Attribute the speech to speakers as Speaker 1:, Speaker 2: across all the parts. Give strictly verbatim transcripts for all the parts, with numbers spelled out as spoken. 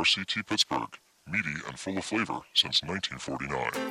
Speaker 1: C T Pittsburgh, meaty and full of flavor since nineteen forty-nine.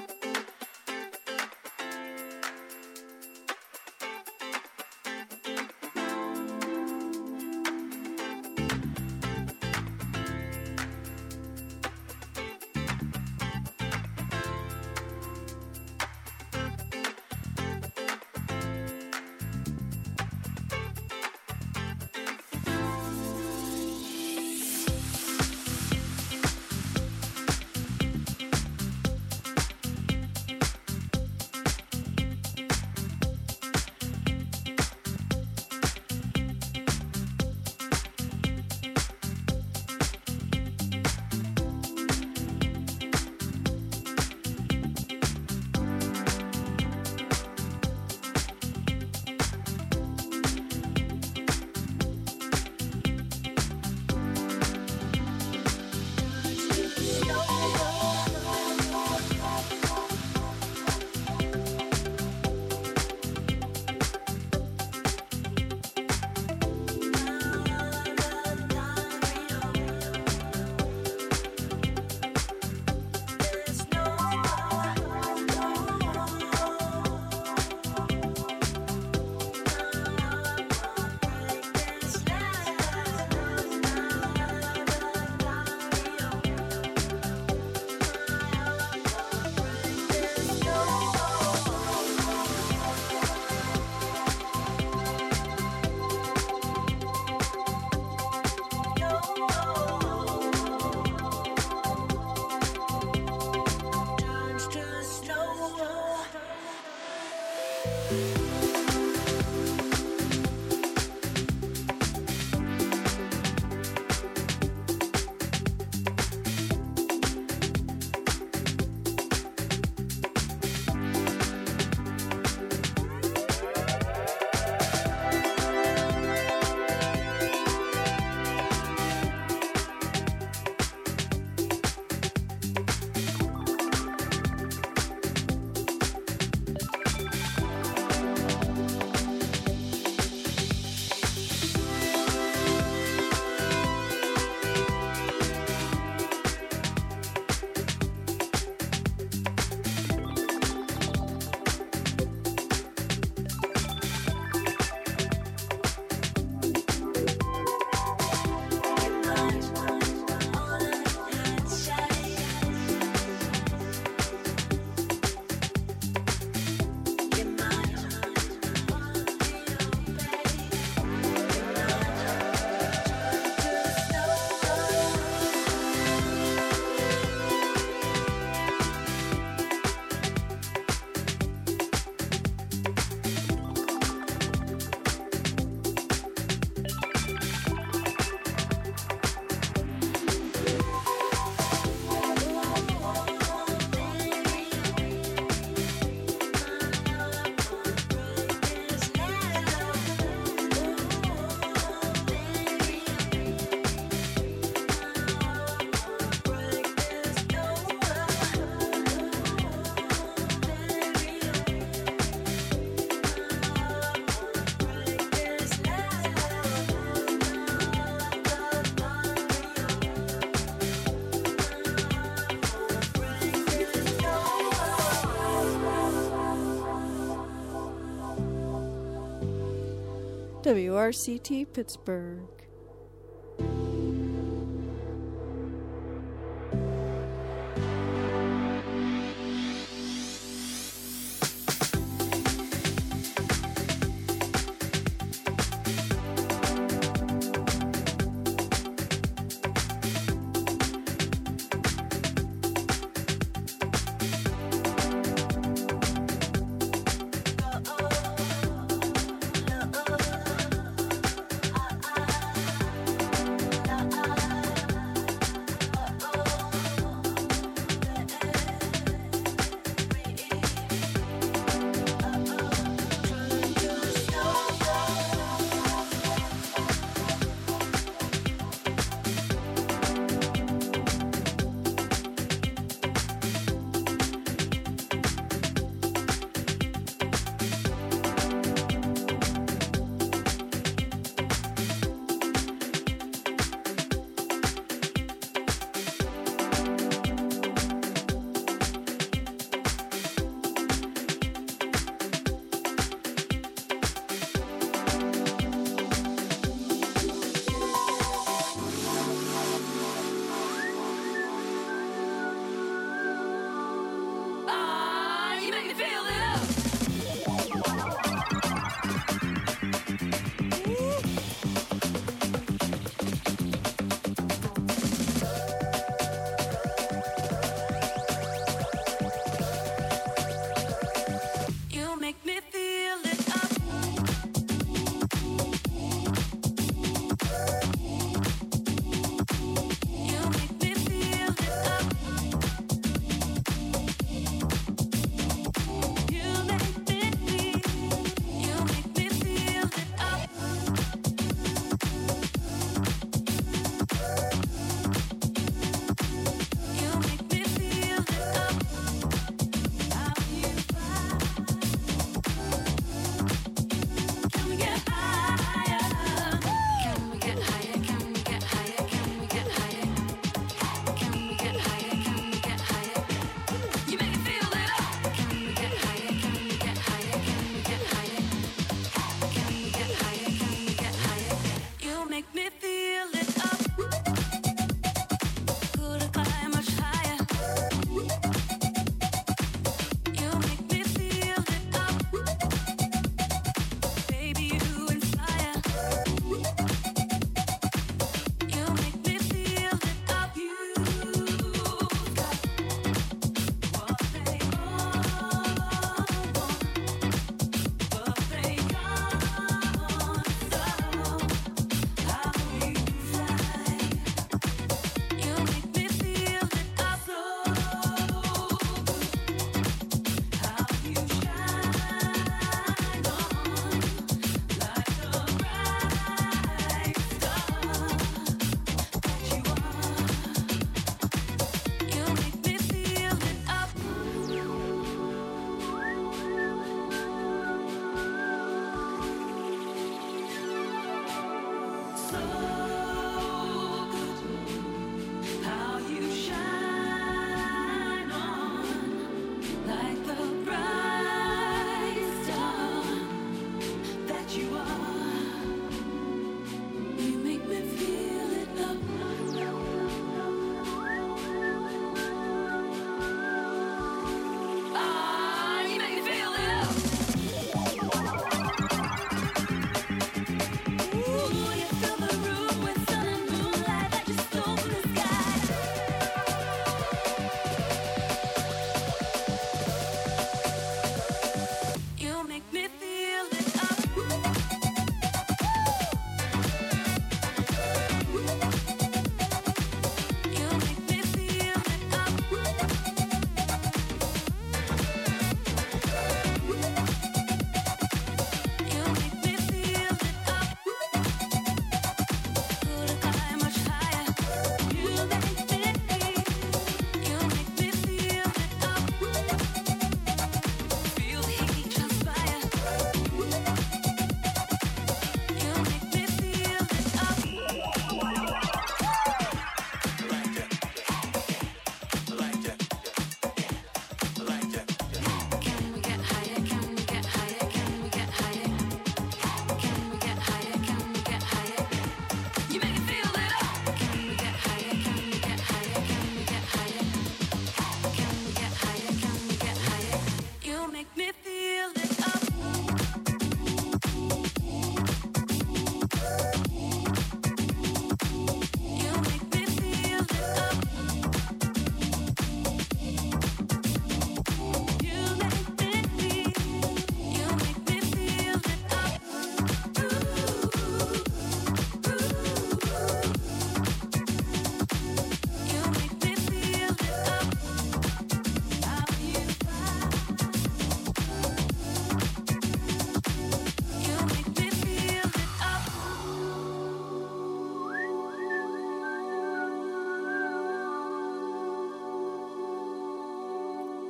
Speaker 2: W R C T Pittsburgh.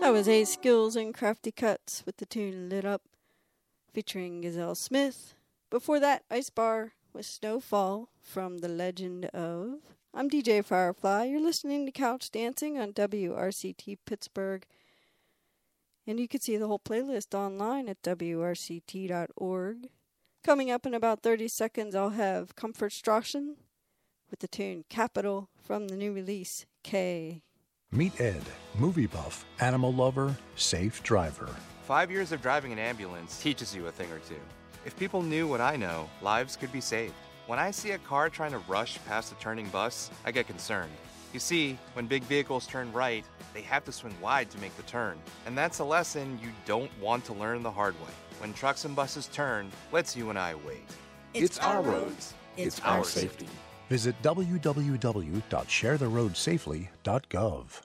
Speaker 2: That was Ace Skills and Crafty Cuts with the tune Lit Up, featuring Gazelle Smith. Before that, Ice Bar with Snowfall from The Legend of. I'm D J Firefly. You're listening to Couch Dancing on W R C T Pittsburgh. And you can see the whole playlist online at W R C T dot org. Coming up in about thirty seconds, I'll have Comfort Straussen with the tune Capital from the new release, K.
Speaker 3: Meet Ed, movie buff, animal lover, safe driver.
Speaker 4: Five years of driving an ambulance teaches you a thing or two. If people knew what I know, lives could be saved. When I see a car trying to rush past a turning bus, I get concerned. You see, when big vehicles turn right, they have to swing wide to make the turn. And that's a lesson you don't want to learn the hard way. When trucks and buses turn, let's you and I wait.
Speaker 5: It's, it's our roads. It's, it's our safety. safety.
Speaker 3: Visit w w w dot share the road safely dot gov.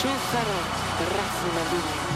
Speaker 6: شوفرت برأس المدينة.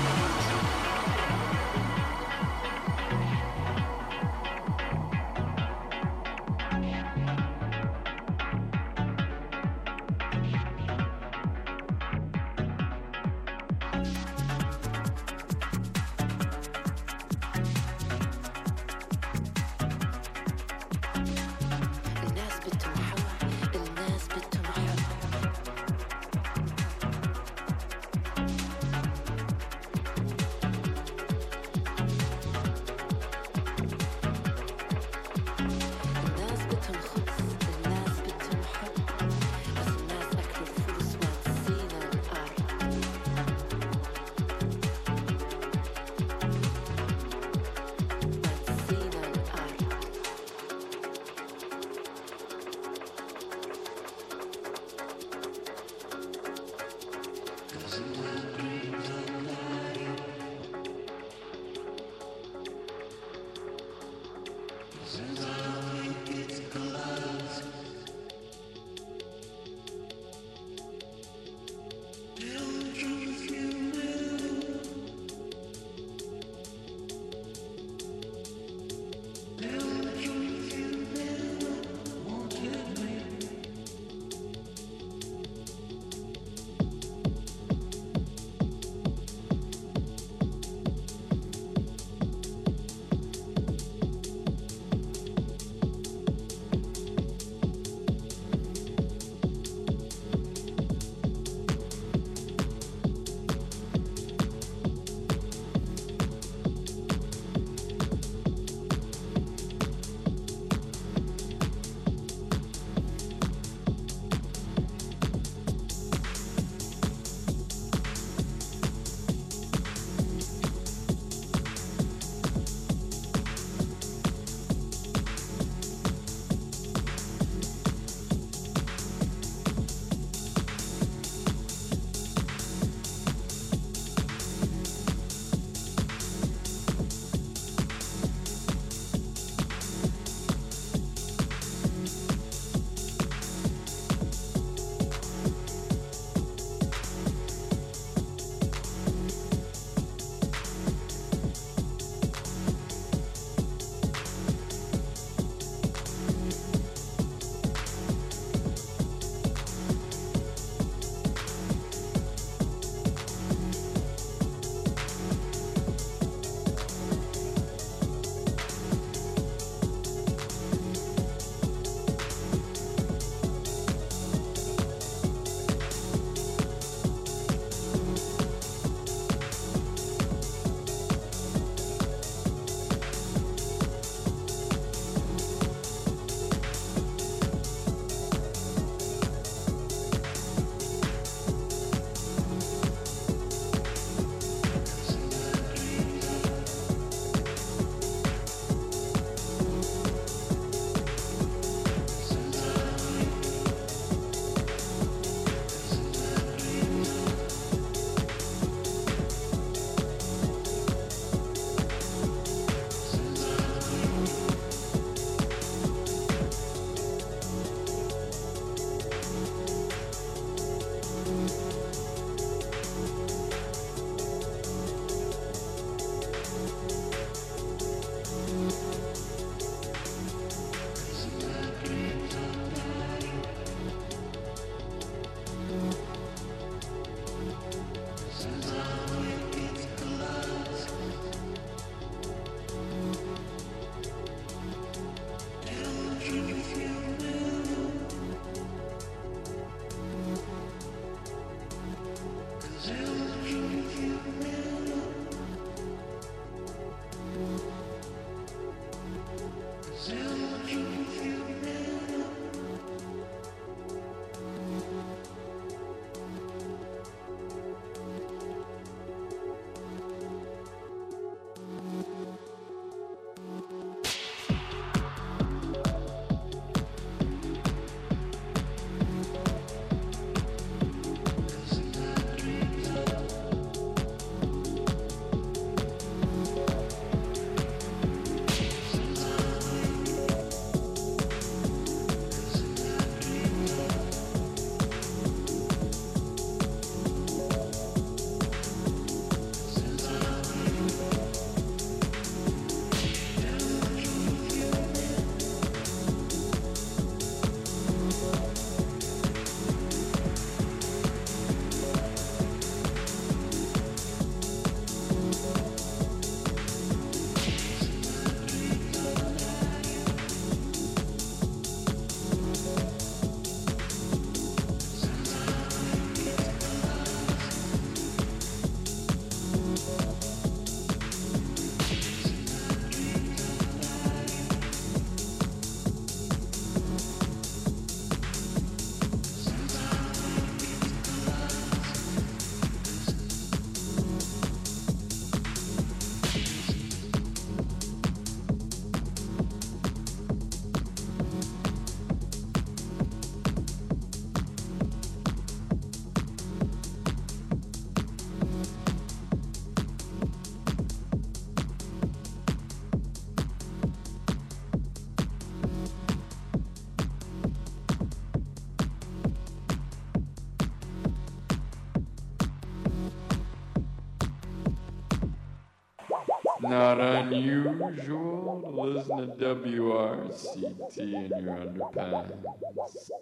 Speaker 7: not unusual to listen to W R C T in your underpants.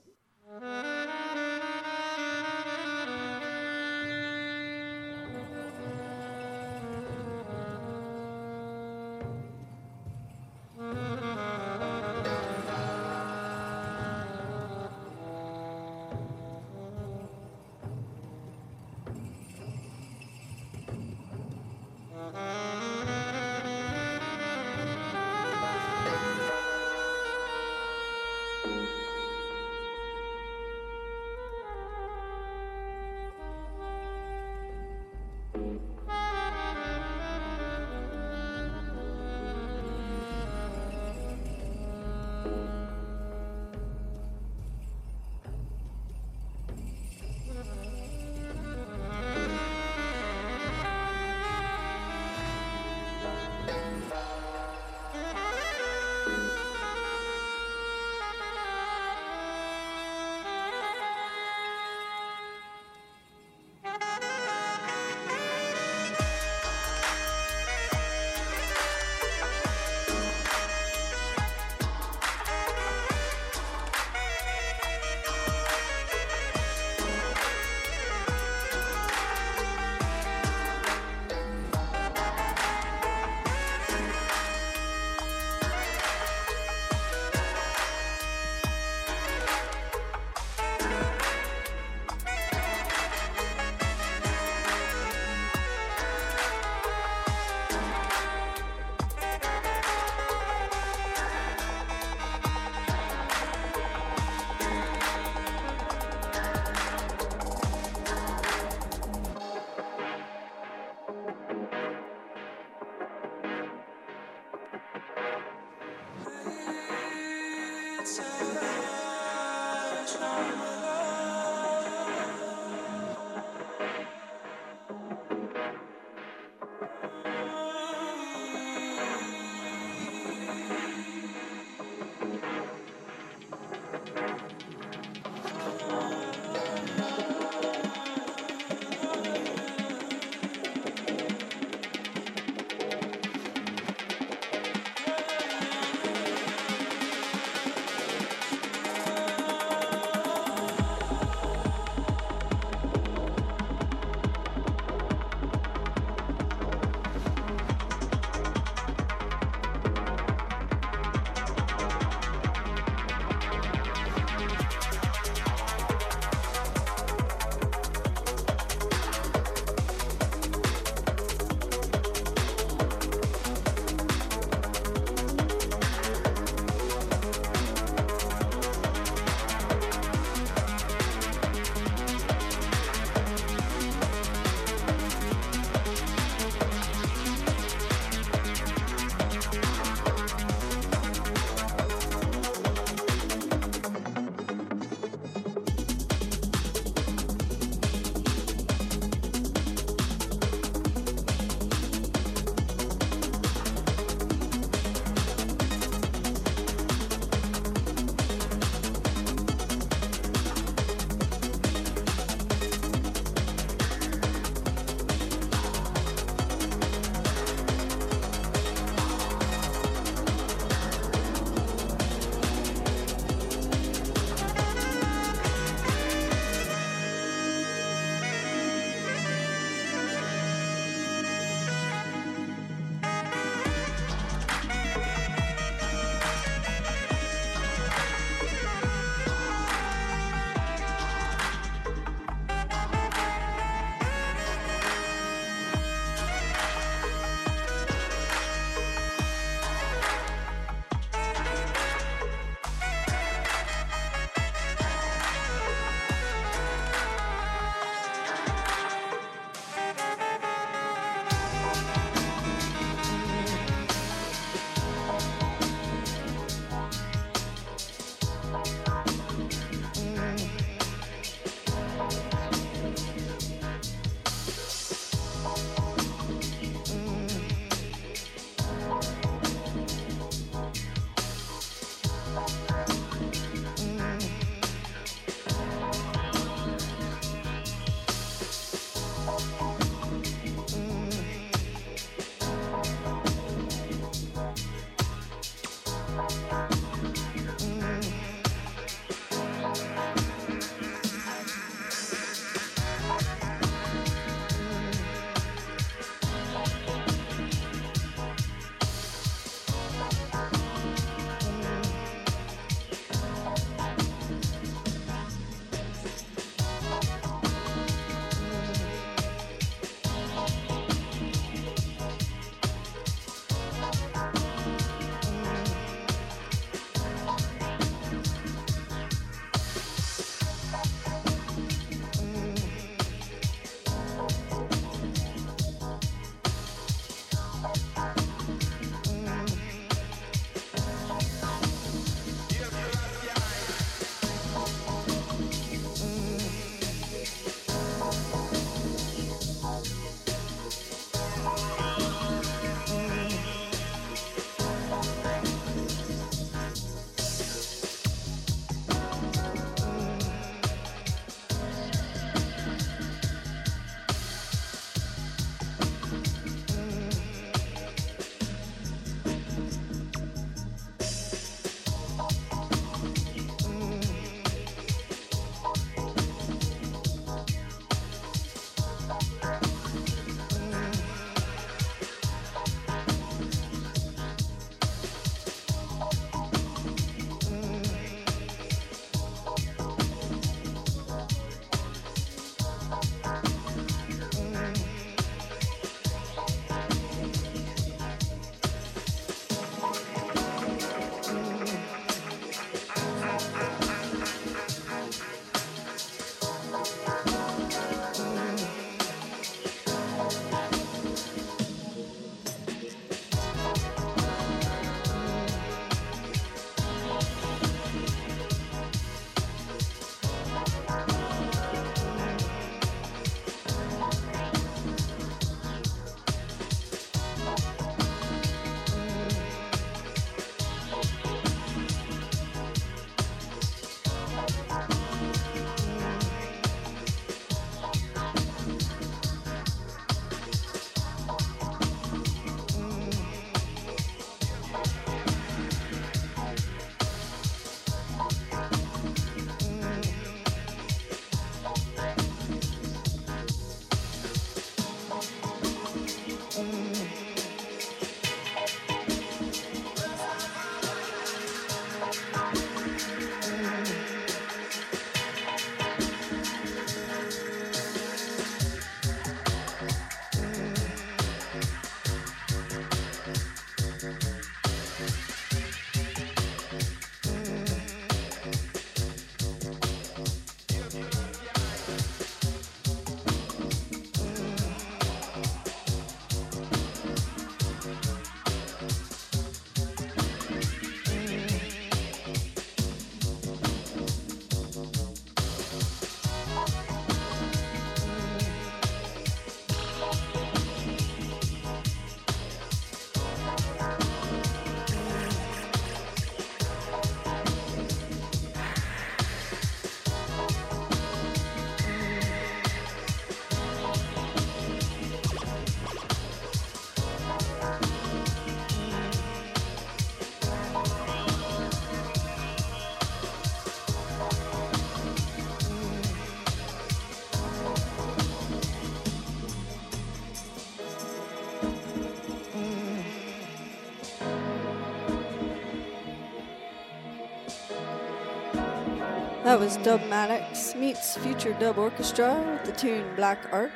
Speaker 2: That was Dub Maddox meets Future Dub Orchestra with the tune Black Ark.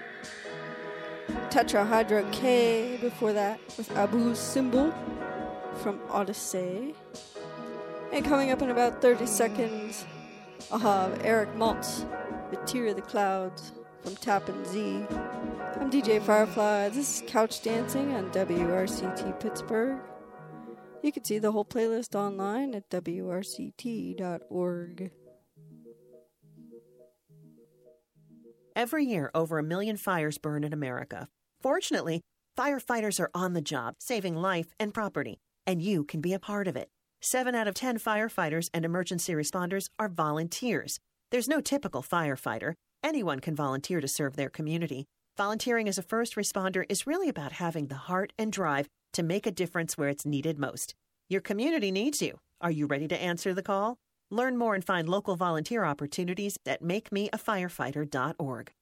Speaker 2: Tetrahydra K before that with Abu Symbol from Odyssey. And coming up in about thirty seconds, I'll have Eric Maltz with Tear of the Clouds from Tappan Z. I'm D J Firefly. This is Couch Dancing on W R C T Pittsburgh. You can see the whole playlist online at W R C T dot org.
Speaker 8: Every year, over a million fires burn in America. Fortunately, firefighters are on the job, saving life and property, and you can be a part of it. Seven out of ten firefighters and emergency responders are volunteers. There's no typical firefighter. Anyone can volunteer to serve their community. Volunteering as a first responder is really about having the heart and drive to make a difference where it's needed most. Your community needs you. Are you ready to answer the call? Learn more and find local volunteer opportunities at make me a firefighter dot org.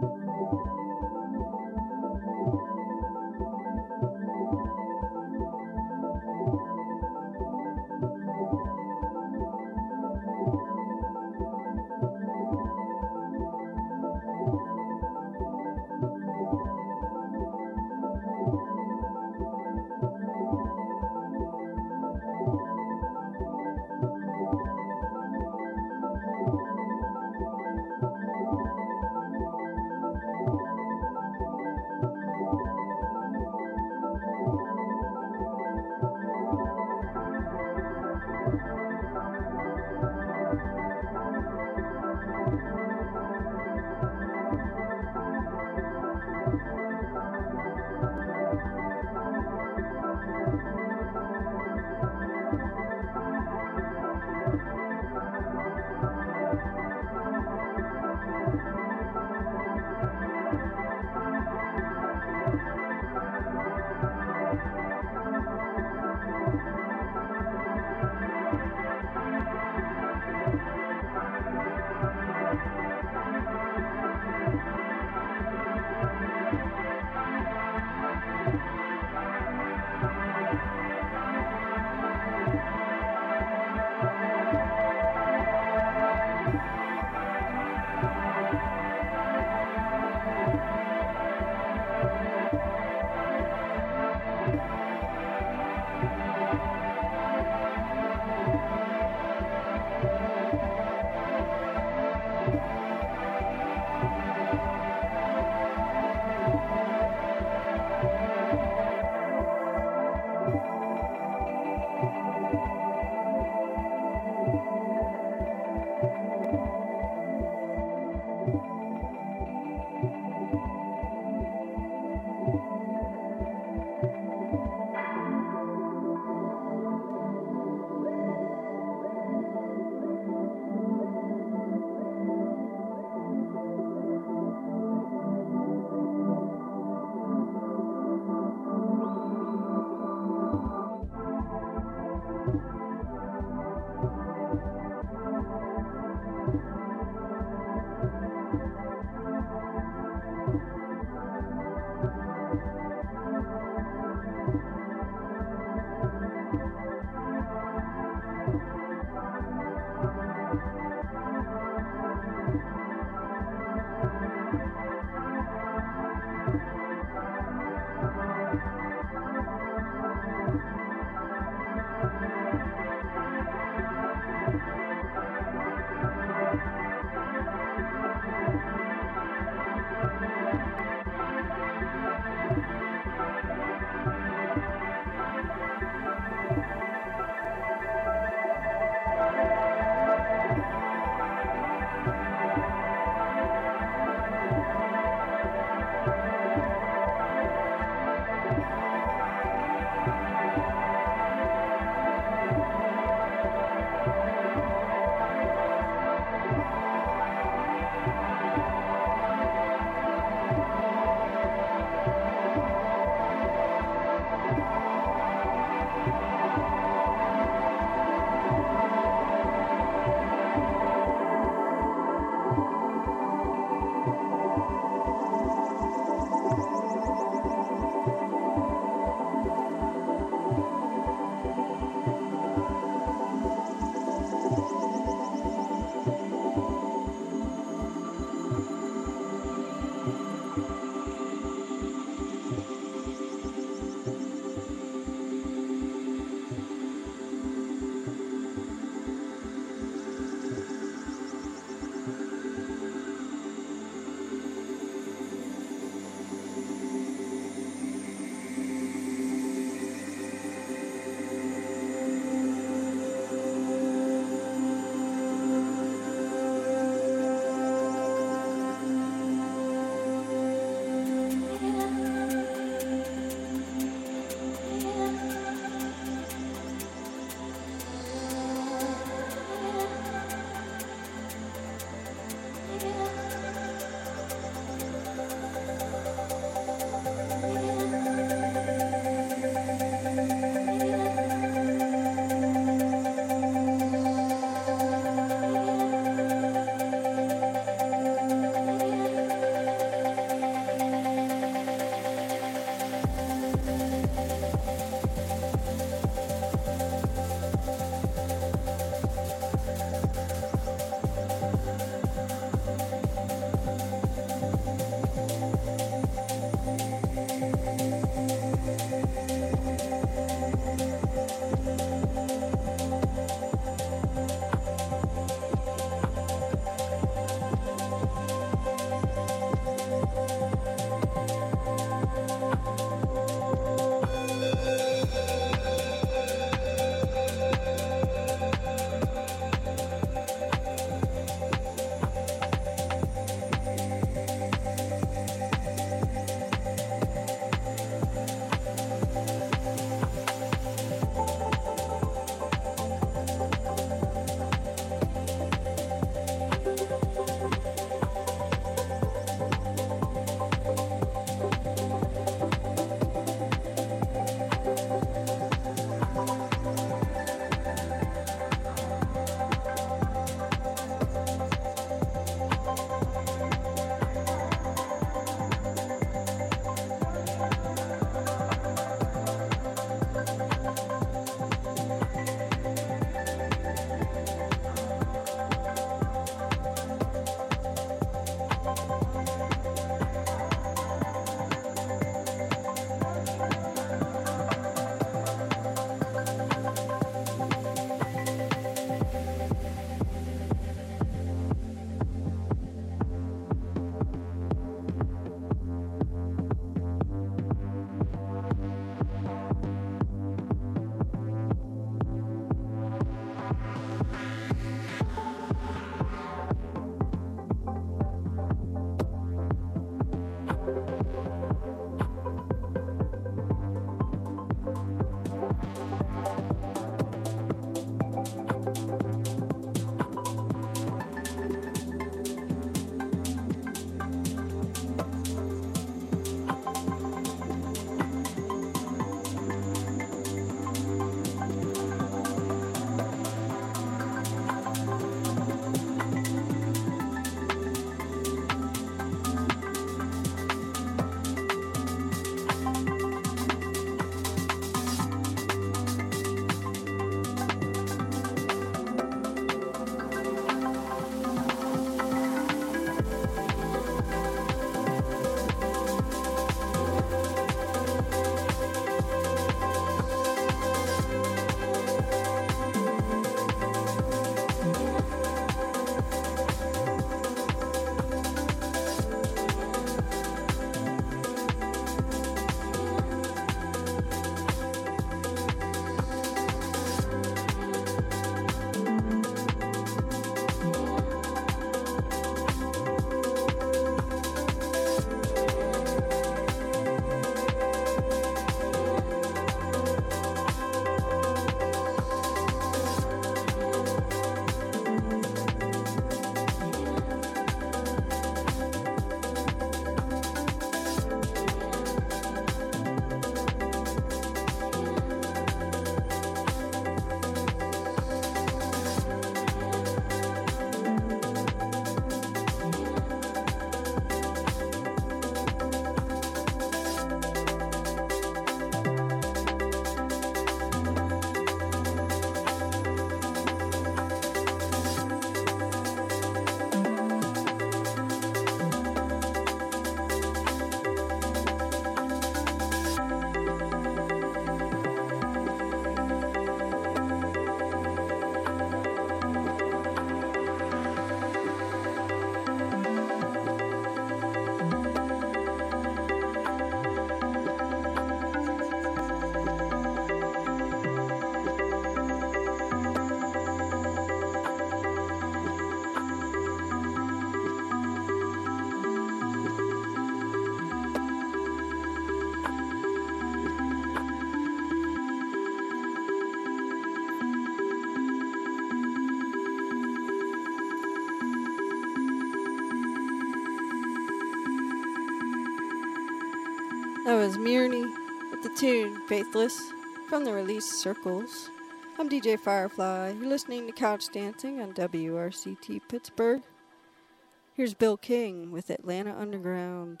Speaker 2: That was Murney with the tune Faithless from the release Circles. I'm D J Firefly. You're listening to Couch Dancing on W R C T Pittsburgh. Here's Bill King with Atlanta Underground.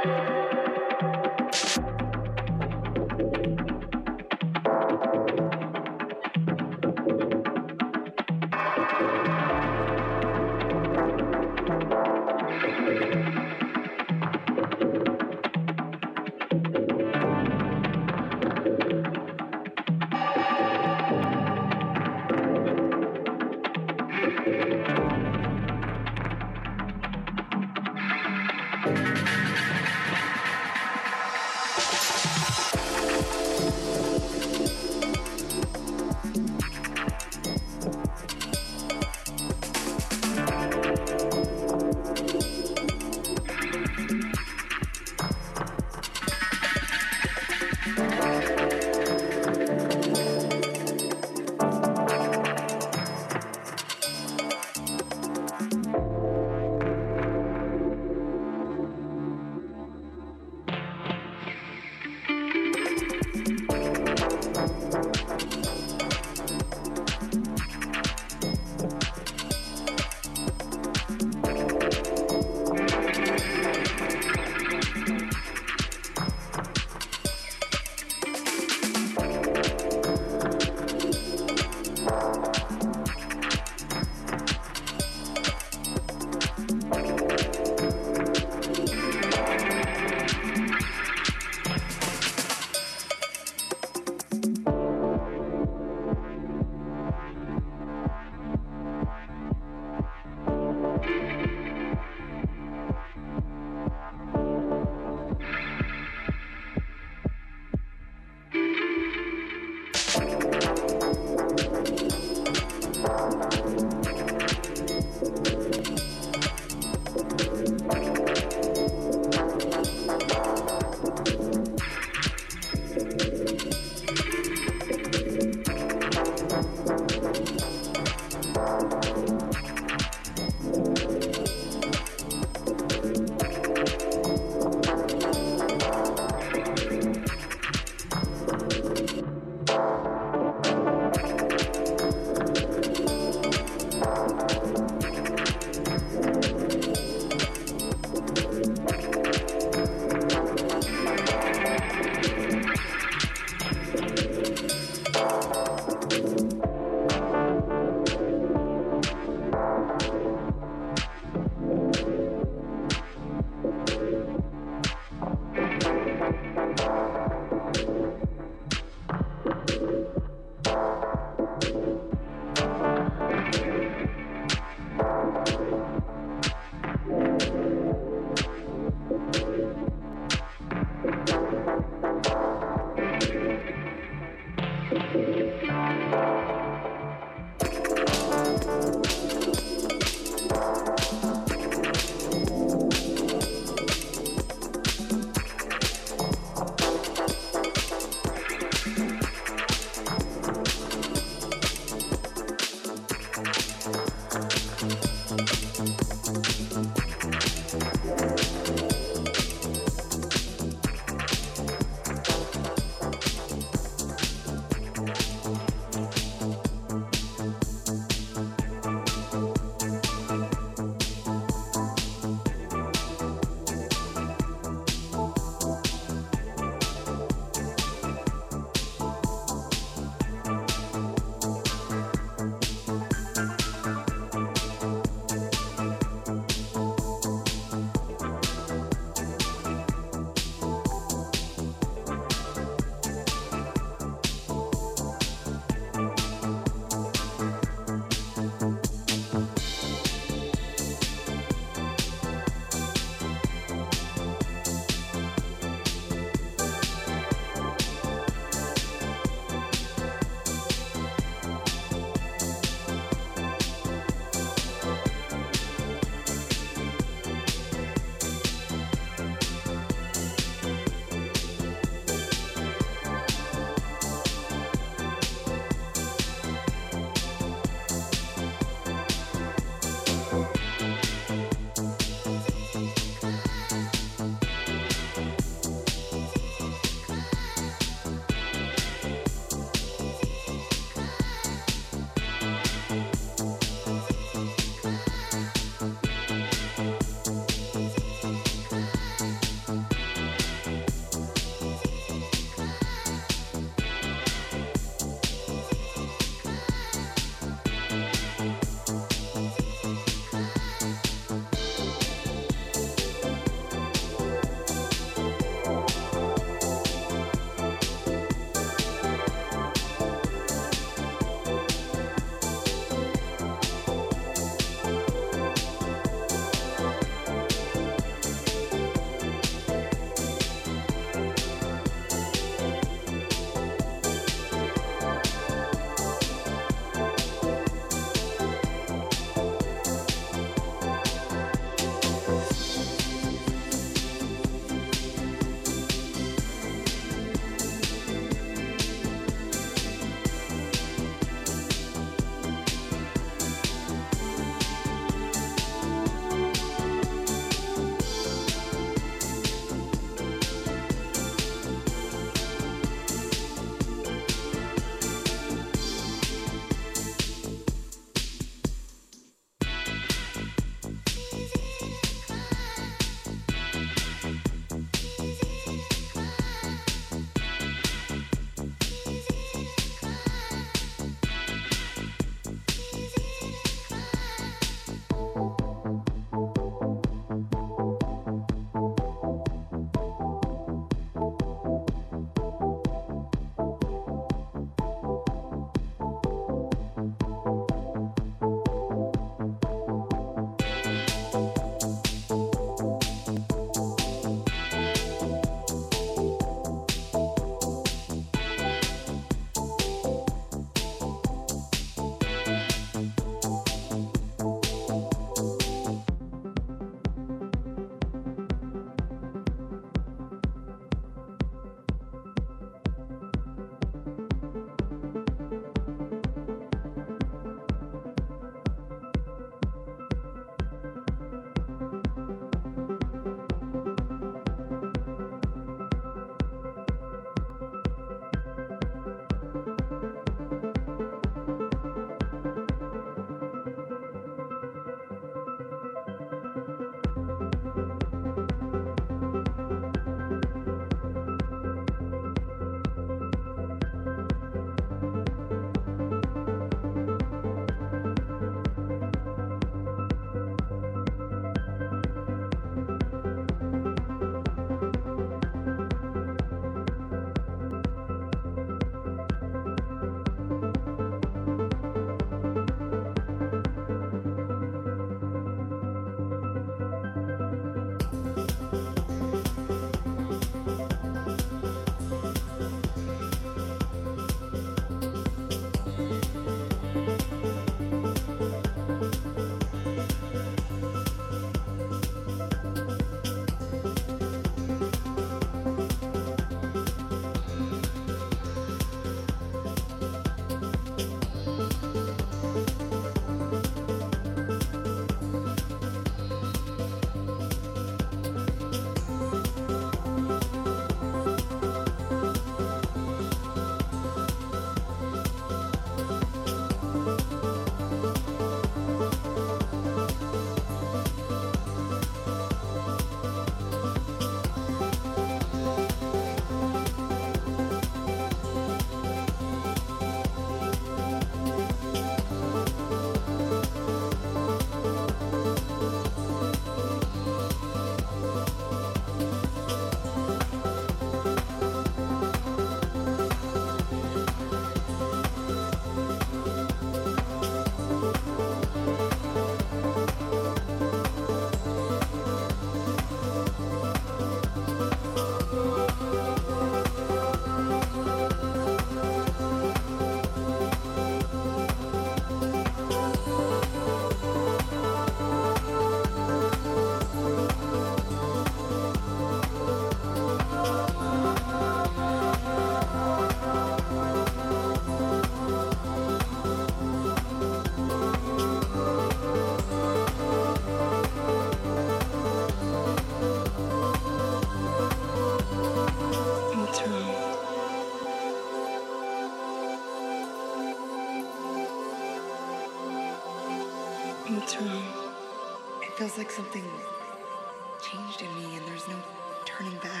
Speaker 9: What's wrong? It feels like something changed in me and there's no turning back.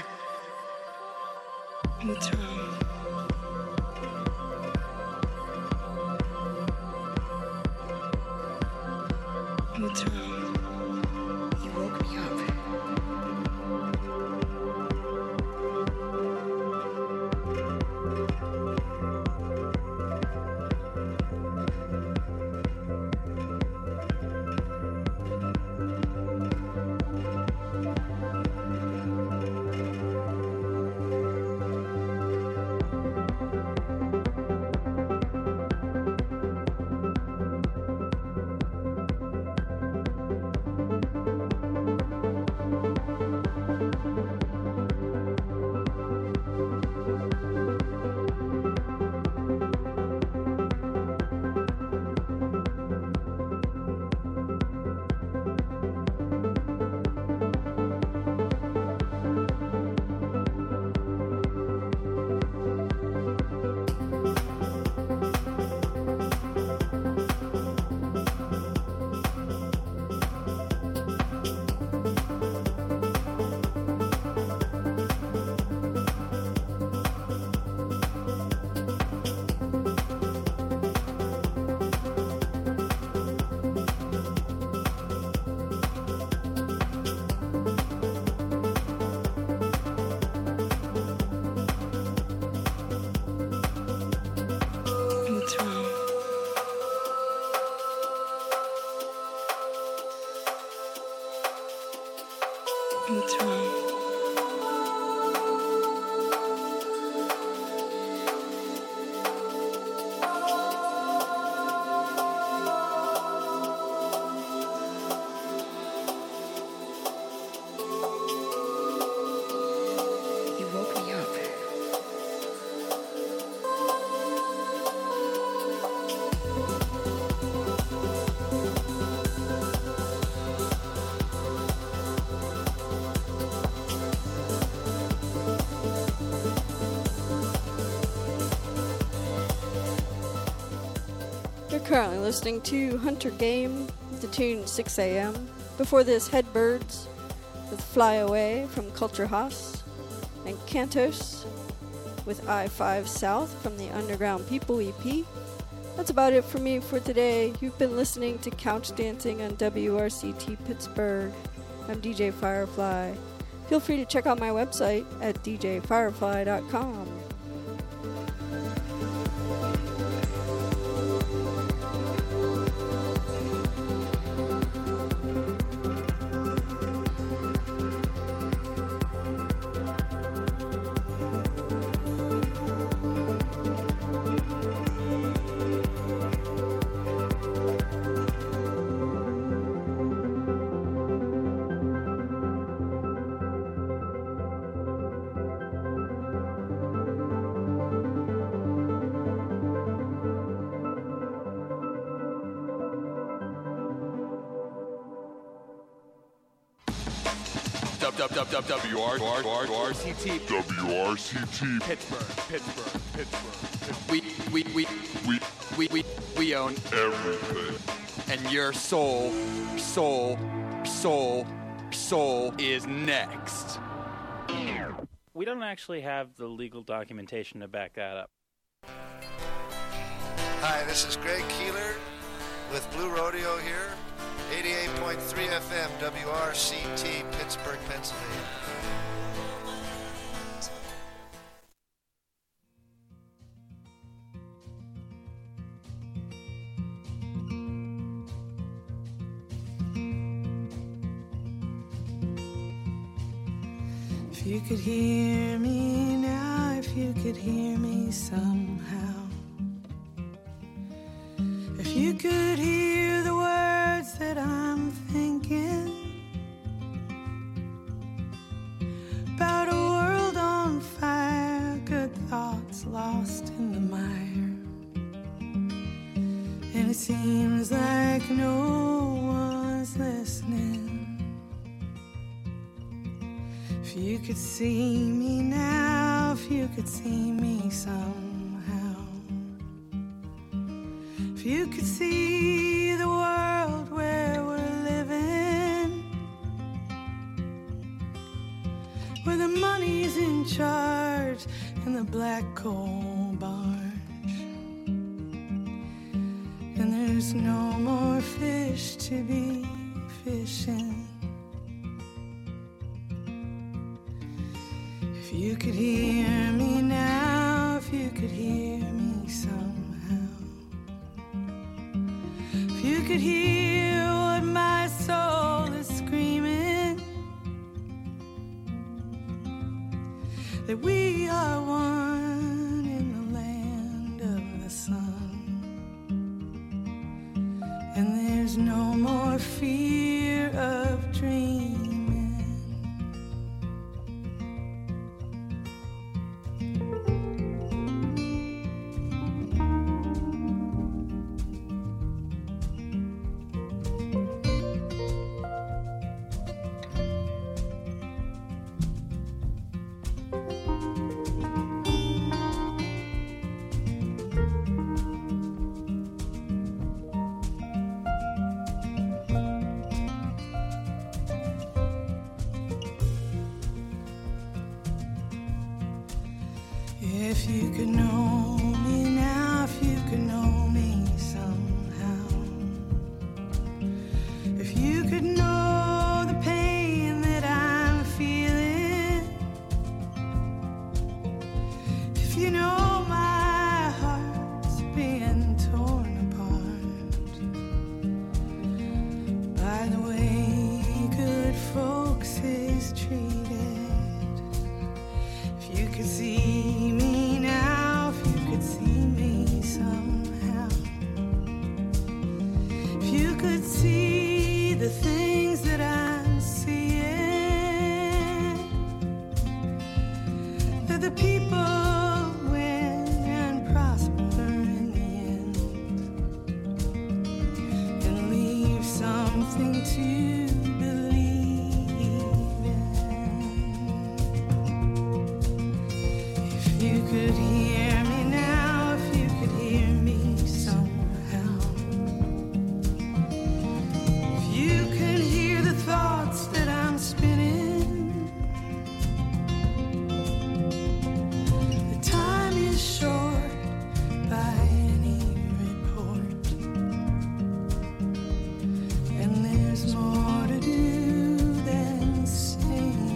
Speaker 9: What's wrong? What's wrong? You woke me up. What's wrong? You woke me up.
Speaker 2: You're currently listening to Hunter Game with the tune six a.m. Before this, Headbirds with Fly Away from Culture Haas, and Cantos with I five South from the Underground People E P. That's about it for me for today. You've been listening to Couch Dancing on W R C T Pittsburgh. I'm D J Firefly. Feel free to check out my website at d j firefly dot com.
Speaker 1: W R C T W R C T
Speaker 5: Pittsburgh, Pittsburgh, Pittsburgh. We we we we we we we own
Speaker 1: everything.
Speaker 5: And your soul, soul, soul, soul is next.
Speaker 10: We don't actually have the legal documentation to back that up.
Speaker 11: Hi, this is Greg Keeler with Blue Rodeo here. eighty-eight point three F M, W R C T, Pittsburgh, Pennsylvania.
Speaker 12: If you could hear me now, if you could hear me somehow, if you could hear the words that I'm thinking about a world on fire, good thoughts lost in the mire, and it seems like no one's listening. If you could see me now, if you could see me somehow, if you could see the world where charge in the black coal barge. And there's no more fish to be fishing. If you could hear me now, if you could hear me somehow, if you could hear what my soul is screaming, that we are one in the land of the sun, and there's no more fear of dreaming. If you could know me now, if you could know me somehow, if you could know the pain that I'm feeling, if you know my heart's being torn apart by the way good folks is treated, if you could see me now, if you could see me somehow, if you could see the things that I'm seeing, that the people win and prosper in the end, and leave something to believe in. If you could hear me now, if you could hear me somehow, if you could hear the thoughts that I'm spinning, the time is short by any report, and there's more to do than sing.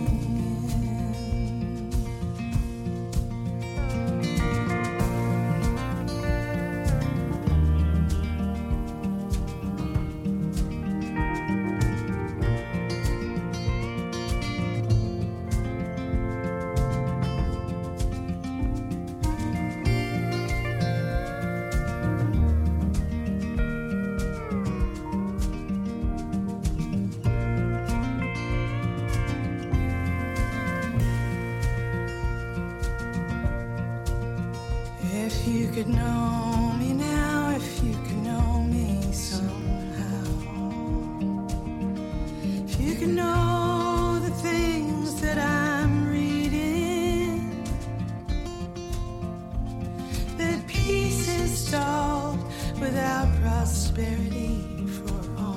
Speaker 12: If you could know me now, if you could know me somehow, if you could know the things that I'm reading, that peace is stalled without prosperity,